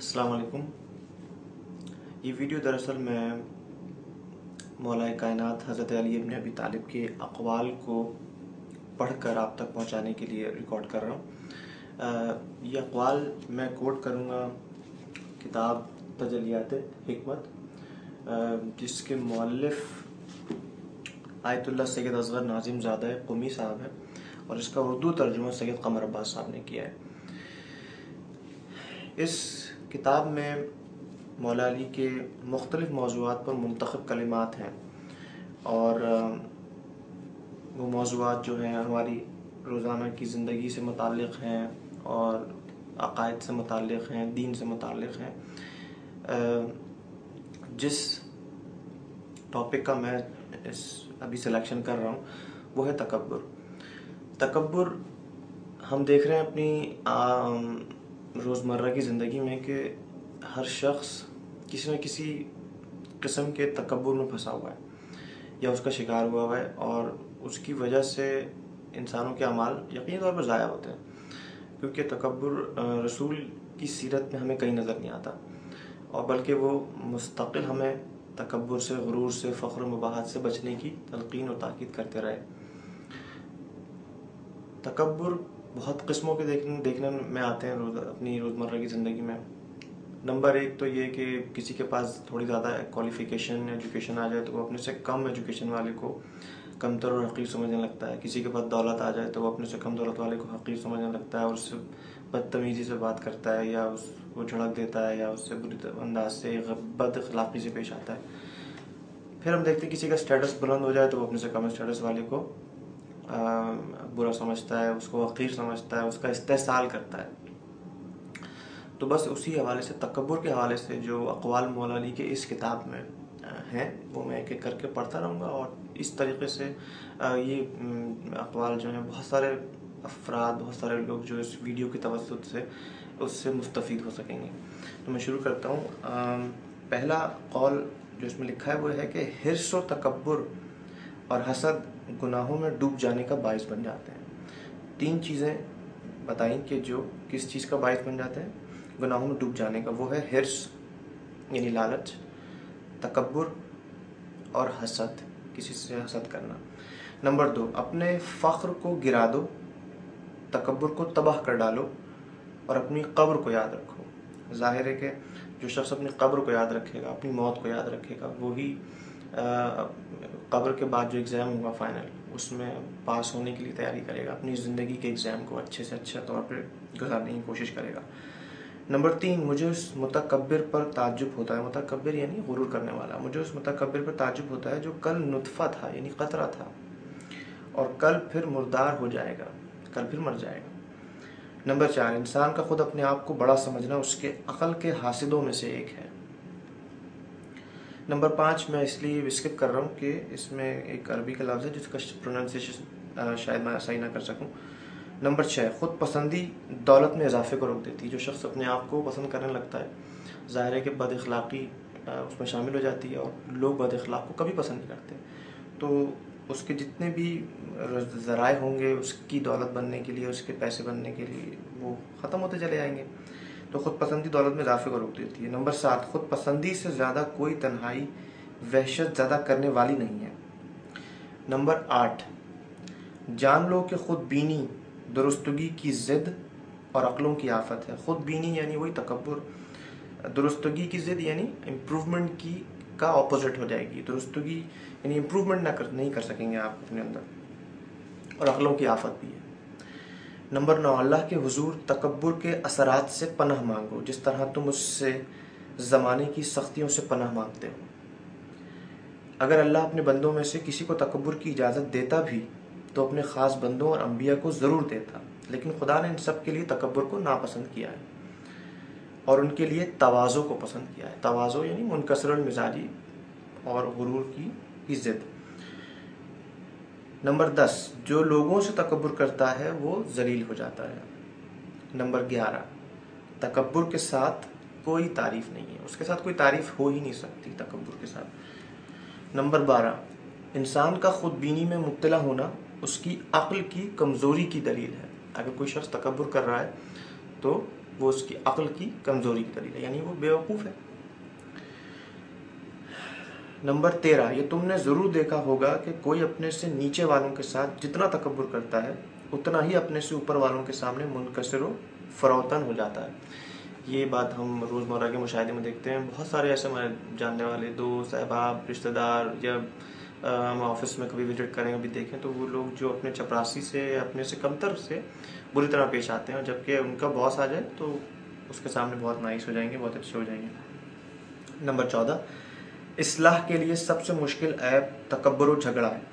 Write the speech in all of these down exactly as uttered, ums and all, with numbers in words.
अस्सलाम वालेकुम। ये वीडियो दरअसल मैं मौला कायनात हज़रत अली इब्न अबी तालिब के अक़वाल को पढ़कर आप तक पहुंचाने के लिए रिकॉर्ड कर रहा हूँ। ये अक़वाल मैं कोट करूँगा किताब तजलियात हिकमत, जिसके मुअल्लिफ़ आयतुल्लाह सैयद असग़र नाज़िम ज़ादा क़ुमी साहब है और इसका उर्दू तर्जुमा सैयद क़मर अब्बास साहब ने किया है। इस किताब में मौला अली के मुख्तलिफ़ मौज़ूआत पर मुंतख़ब कलिमात हैं और वो मौज़ूआत जो हैं हमारी रोज़ाना की ज़िंदगी से मुताल्लिक़ हैं और अक़ायद से मुताल्लिक़ हैं, दीन से मुताल्लिक़ हैं। जिस टॉपिक का मैं इस अभी सिलेक्शन कर रहा हूँ वो है तकब्बुर। तकब्बुर हम देख रहे हैं अपनी रोज़मर्रा की ज़िंदगी में कि हर शख्स किसी न किसी किस्म के तकब्बुर में फंसा हुआ है या उसका शिकार हुआ हुआ है और उसकी वजह से इंसानों के अमाल यकीनी तौर पर ज़ाया होते हैं, क्योंकि तकब्बुर रसूल की सीरत में हमें कहीं नज़र नहीं आता और बल्कि वो मुस्तक़िल हमें तकब्बुर से, गुरूर से, फ़ख्र मुबाहत से बचने की तलक़ीन और ताकीद करते रहे। तकब्बुर बहुत किस्मों के देखने देखने में आते हैं रोज़ अपनी रोज़मर्रा की ज़िंदगी में। नंबर एक तो ये कि किसी के पास थोड़ी ज़्यादा क्वालिफ़िकेशन एजुकेशन आ जाए तो वो अपने से कम एजुकेशन वाले को कमतर और हक़ीर समझने लगता है। किसी के पास दौलत आ जाए तो वो अपने से कम दौलत वाले को हक़ीर समझने लगता है और उससे बदतमीज़ी से बात करता है या उसको झड़क देता है या उससे बुरी अंदाज से बद अखलाक़ी से पेश आता है। फिर हम देखते हैं किसी का स्टेटस बुलंद हो जाए तो वो अपने से कम स्टेटस वाले को आ, बुरा समझता है, उसको हक़ीर समझता है, उसका इस्तेहसाल करता है। तो बस उसी हवाले से तकब्बुर के हवाले से जो अक़वाल मौला अली के इस किताब में हैं वो मैं एक एक करके पढ़ता रहूँगा और इस तरीक़े से ये अक़वाल जो हैं बहुत सारे अफराद, बहुत सारे लोग जो इस वीडियो की तवस्सुत से उससे मुस्तफ़ीद हो सकेंगे। तो मैं शुरू करता हूँ। पहला कौल जो इसमें लिखा है वो है कि हिर्स व तकब्बुर और हसद गुनाहों में डूब जाने का बाइस बन जाते हैं। तीन चीज़ें बताई कि जो किस चीज़ का बाइस बन जाते हैं गुनाहों में डूब जाने का, वो है हिर्स यानी लालच, तकब्बुर और हसद, किसी से हसद करना। नंबर दो, अपने फ़ख्र को गिरा दो, तकब्बुर को तबाह कर डालो और अपनी कब्र को याद रखो। ज़ाहिर है कि जो शख्स अपनी कब्र को याद रखेगा, अपनी मौत को याद रखेगा, वही कब्र के बाद जो एग्ज़ाम होगा फ़ाइनल, उसमें पास होने के लिए तैयारी करेगा, अपनी ज़िंदगी के एग्ज़ाम को अच्छे से अच्छा तौर पर गुजारने की कोशिश करेगा। नंबर तीन, मुझे उस मुतकब्बिर पर ताज्जुब होता है। मुतकब्बिर यानी गुरूर करने वाला। मुझे उस मुतकब्बिर पर ताज्जुब होता है जो कल नुतफ़ा था यानी क़तरा था और कल फिर मुर्दार हो जाएगा, कल फिर मर जाएगा। नंबर चार, इंसान का खुद अपने आप को बड़ा समझना उसके अक़ल के हासिदों में से एक है। नंबर पाँच, मैं इसलिए स्किप कर रहा हूँ कि इसमें एक अरबी का लफ्ज़ है जिसका प्रोनाउंसिएशन शायद मैं सही ना कर सकूँ। नंबर छः, ख़ुद पसंदी दौलत में इजाफे को रोक देती है। जो शख्स अपने आप को पसंद करने लगता है, ज़ाहिर है कि बद अखलाक़ी उसमें शामिल हो जाती है और लोग बद अखलाक़ को कभी पसंद नहीं करते, तो उसके जितने भी ज़राए होंगे उसकी दौलत बनने के लिए, उसके पैसे बनने के लिए, वो ख़त्म होते चले जाएंगे। तो ख़ुद पसंदी दौलत में इजाफे को रोक देती है। नंबर सात, ख़ुद पसंदी से ज़्यादा कोई तन्हाई वहशत ज़्यादा करने वाली नहीं है। नंबर आठ, जान लो कि ख़ुद बीनी दुरुस्तगी की ज़िद और अक़लों की आफत है। ख़ुद बीनी यानी वही तकब्बुर, दुरुस्तगी की ज़िद यानी इम्प्रूवमेंट की का ऑपोजिट हो जाएगी। दुरुस्तगी यानी इम्प्रूवमेंट ना कर नहीं कर सकेंगे आप अपने अंदर, और अक़लों की आफत भी है। नंबर नौ, अल्लाह के हुजूर तकब्बुर के असरात से पनाह मांगो जिस तरह तुम उससे ज़माने की सख्तियों से पनाह मांगते हो। अगर अल्लाह अपने बंदों में से किसी को तकब्बुर की इजाज़त देता भी तो अपने ख़ास बंदों और अम्बिया को ज़रूर देता, लेकिन खुदा ने इन सब के लिए तकब्बुर को नापसंद किया है और उनके लिए तवाज़ो को पसंद किया है। तवाज़ो यानी मुनकसरुल मिजाजी और गुरूर की इज़्ज़त। नंबर दस, जो लोगों से तकब्बुर करता है वो ज़लील हो जाता है। नंबर ग्यारह, तकब्बुर के साथ कोई तारीफ़ नहीं है, उसके साथ कोई तारीफ़ हो ही नहीं सकती तकब्बुर के साथ। नंबर बारह, इंसान का ख़ुदबीनी में मुब्तला होना उसकी अक्ल की कमज़ोरी की दलील है। अगर कोई शख्स तकब्बुर कर रहा है तो وہ اس کی عقل کی کمزوری کی دلیل ہے، یعنی وہ بیوقوف ہے۔ نمبر تیرہ، یہ تم نے ضرور دیکھا ہوگا کہ کوئی اپنے سے نیچے والوں کے ساتھ جتنا تکبر کرتا ہے اتنا ہی اپنے سے اوپر والوں کے سامنے منکسر و فروتن ہو جاتا ہے۔ یہ بات ہم روزمرہ کے مشاہدے میں دیکھتے ہیں، بہت سارے ایسے ہمارے جاننے والے دوست، احباب، رشتہ دار، جب ہم آفس میں کبھی وزٹ کریں کبھی دیکھیں تو وہ لوگ جو اپنے چپراسی سے اپنے سے کمتر سے بری طرح پیش آتے ہیں، اور جبکہ ان کا باس آ جائے تو اس کے سامنے بہت نائس ہو جائیں گے، بہت اچھے ہو جائیں گے۔ نمبر چودہ، اصلاح کے لیے سب سے مشکل عیب تکبر و جھگڑا ہے،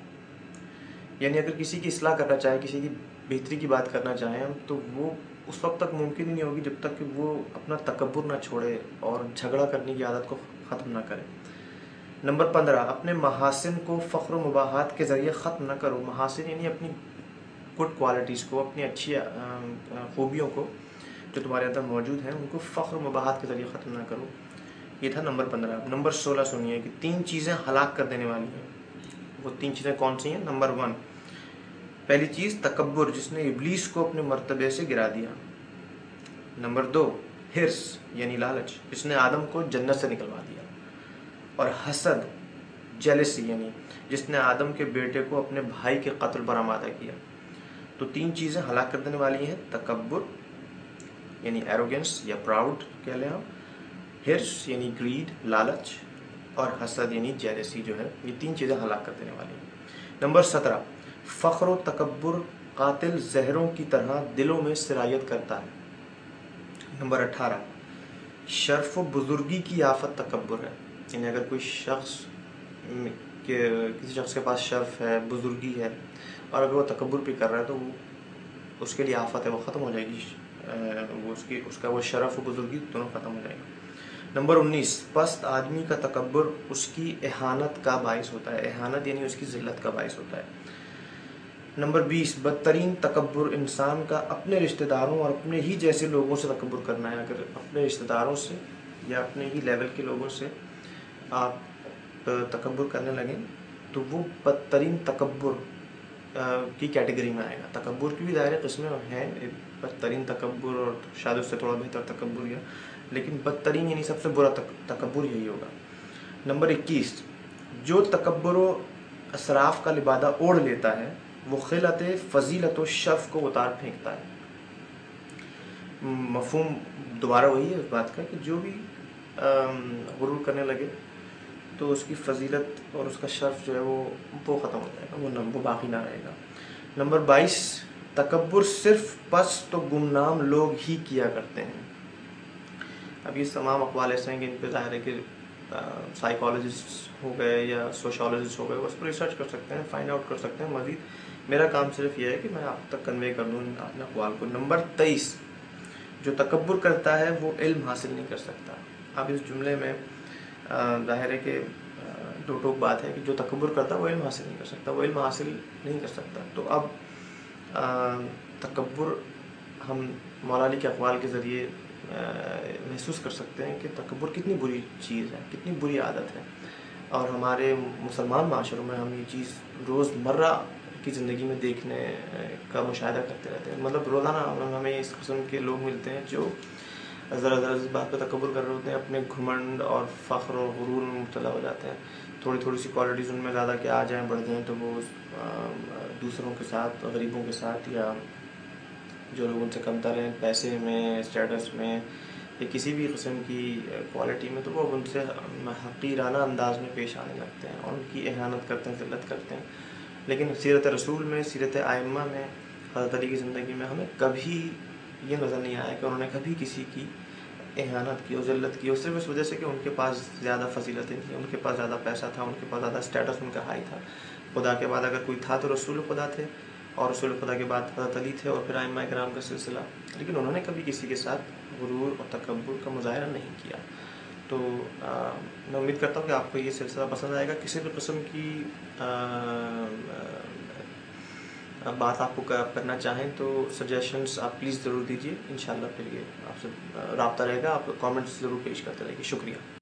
یعنی اگر کسی کی اصلاح کرنا چاہے، کسی کی بہتری کی بات کرنا چاہیں ہم، تو وہ اس وقت تک ممکن ہی نہیں ہوگی جب تک کہ وہ اپنا تکبر نہ چھوڑے اور جھگڑا کرنے کی عادت کو ختم نہ کرے۔ نمبر پندرہ، اپنے محاسن کو فخر و مباحات کے ذریعے ختم نہ کرو۔ محاسن یعنی اپنی گڈ کوالٹیز کو، اپنی اچھی خوبیوں کو جو تمہارے اندر موجود ہیں ان کو فخر و مباحات کے ذریعے ختم نہ کرو۔ یہ تھا نمبر پندرہ۔ نمبر سولہ سنیے کہ تین چیزیں ہلاک کر دینے والی ہیں۔ وہ تین چیزیں کون سی ہیں؟ نمبر ون، پہلی چیز تکبر، جس نے ابلیس کو اپنے مرتبے سے گرا دیا۔ نمبر دو، حرص یعنی لالچ، جس نے آدم کو جنت سے نکلوا دیا۔ اور حسد، جیلسی، یعنی جس نے آدم کے بیٹے کو اپنے بھائی کے قتل پر آمادہ کیا۔ تو تین چیزیں ہلاک کر دینے والی ہیں، تکبر یعنی ایروگنس یا پراؤڈ کہہ لیں آپ، حرص یعنی گریڈ، لالچ، اور حسد یعنی جیلسی جو ہے، یہ تین چیزیں ہلاک کر دینے والی ہیں۔ نمبر سترہ، فخر و تکبر قاتل زہروں کی طرح دلوں میں سرایت کرتا ہے۔ نمبر اٹھارہ، شرف و بزرگی کی آفت تکبر ہے، یعنی اگر کوئی شخص کہ کسی شخص کے پاس شرف ہے، بزرگی ہے، اور اگر وہ تکبر بھی کر رہا ہے تو وہ اس کے لیے آفت ہے، وہ ختم ہو جائے گی، وہ اس کی اس کا وہ شرف و بزرگی دونوں ختم ہو جائے گا۔ نمبر انیس، پست آدمی کا تکبر اس کی اہانت کا باعث ہوتا ہے۔ اہانت یعنی اس کی ذلت کا باعث ہوتا ہے۔ نمبر بیس، بدترین تکبر انسان کا اپنے رشتہ داروں اور اپنے ہی جیسے لوگوں سے تکبر کرنا ہے۔ اگر اپنے رشتہ داروں سے یا اپنے ہی لیول کے لوگوں سے آپ تکبر کرنے لگیں تو وہ بدترین تکبر کی کیٹیگری میں آئے گا۔ تکبر کی بھی ظاہر قسمیں ہیں، بدترین تکبر اور شاید اس سے تھوڑا بہتر تکبر یا، لیکن بدترین یعنی سب سے برا تکبر یہی ہوگا۔ نمبر اکیس، جو تکبر و اسراف کا لبادہ اوڑھ لیتا ہے وہ خلعت فضیلت و شرف کو اتار پھینکتا ہے۔ مفہوم دوبارہ وہی ہے اس بات کا کہ جو بھی غرور کرنے لگے تو اس کی فضیلت اور اس کا شرف جو ہے وہ وہ ختم ہو جائے گا، وہ وہ باقی نہ رہے گا۔ نمبر بائیس، تکبر صرف پست و گمنام لوگ ہی کیا کرتے ہیں۔ اب یہ تمام اقوال ایسے ہیں کہ ان پہ ظاہر ہے کہ سائیکالوجسٹ ہو گئے یا سوشالوجسٹ ہو گئے وہ اس پر ریسرچ کر سکتے ہیں، فائنڈ آؤٹ کر سکتے ہیں مزید۔ میرا کام صرف یہ ہے کہ میں آپ تک کنوے کر دوں اپنے اقوال کو۔ نمبر تیئیس، جو تکبر کرتا ہے وہ علم حاصل نہیں کر سکتا۔ اب اس جملے میں ظاہر ہے کہ دو ٹوک بات ہے کہ جو تکبر کرتا ہے وہ علم حاصل نہیں کر سکتا، وہ علم حاصل نہیں کر سکتا۔ تو اب تکبر ہم مولا علی کے اقوال کے ذریعے محسوس کر سکتے ہیں کہ تکبر کتنی بری چیز ہے، کتنی بری عادت ہے، اور ہمارے مسلمان معاشروں میں ہم یہ چیز روز مرہ کی زندگی میں دیکھنے کا مشاہدہ کرتے رہتے ہیں۔ مطلب روزانہ ہمیں اس قسم کے لوگ ملتے ہیں جو ذرا ذرا اس بات پہ تکبر کر رہے ہوتے ہیں، اپنے گھمنڈ اور فخر اور غرور میں مبتلا ہو جاتے ہیں۔ تھوڑی تھوڑی سی کوالٹیز ان میں زیادہ کہ آ جائیں، بڑھ جائیں تو وہ دوسروں کے ساتھ، غریبوں کے ساتھ، یا جو لوگ ان سے کمتر ہیں پیسے میں، اسٹیٹس میں، یا کسی بھی قسم کی کوالٹی میں، تو وہ ان سے حقیرانہ انداز میں پیش آنے لگتے ہیں اور ان کی اہانت کرتے ہیں، ذلت کرتے ہیں۔ لیکن سیرت رسول میں، سیرت ائمہ میں، حضرت علی کی زندگی میں ہمیں کبھی یہ نظر نہیں آیا کہ انہوں نے کبھی کسی کی اہانت کی اور ذلت کی، اور صرف اس وجہ سے کہ ان کے پاس زیادہ فضیلتیں تھیں، ان کے پاس زیادہ پیسہ تھا، ان کے پاس زیادہ اسٹیٹس ان کا ہائی تھا۔ خدا کے بعد اگر کوئی تھا تو رسول خدا تھے، اور رسول خدا کے بعد حضرت علی تھے، اور پھر ائمہ کرام کا سلسلہ، لیکن انہوں نے کبھی کسی کے ساتھ غرور اور تکبر کا مظاہرہ نہیں کیا۔ تو میں امید کرتا ہوں کہ آپ کو یہ سلسلہ پسند آئے گا۔ کسی بھی قسم کی بات آپ کو کرنا چاہیں تو سجیشنز آپ پلیز ضرور دیجیے، انشاءاللہ پھر یہ آپ سے رابطہ رہے گا، آپ کامنٹس ضرور پیش کرتے رہیے۔ شکریہ۔